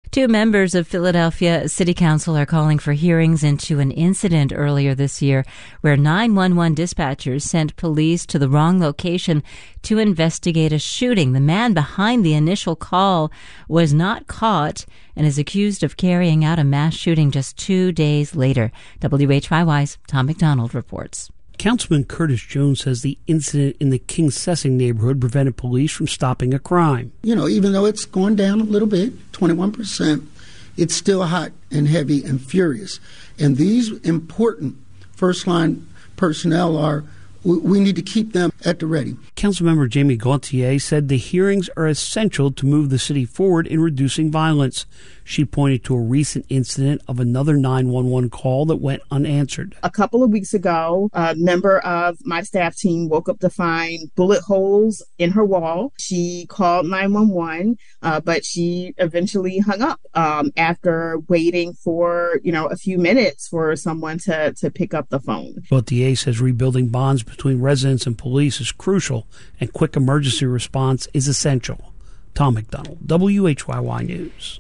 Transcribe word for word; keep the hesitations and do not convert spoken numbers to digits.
Two members of Philadelphia City Council are calling for hearings into an incident earlier this year where nine one one dispatchers sent police to the wrong location to investigate a shooting. The man behind the initial call was not caught and is accused of carrying out a mass shooting just two days later. W H Y Y's Tom McDonald reports. Councilman Curtis Jones says the incident in the King-Sessing neighborhood prevented police from stopping a crime. You know, even though it's gone down a little bit, twenty-one percent, it's still hot and heavy and furious. And these important first-line personnel are, we need to keep them at the ready. Councilmember Jamie Gauthier said the hearings are essential to move the city forward in reducing violence. She pointed to a recent incident of another nine one one call that went unanswered. A couple of weeks ago, a member of my staff team woke up to find bullet holes in her wall. She called nine one one, uh, but she eventually hung up um, after waiting for, you know, a few minutes for someone to, to pick up the phone. Gauthier says rebuilding bonds between residents and police is crucial and quick emergency response is essential. Tom McDonald, W H Y Y News.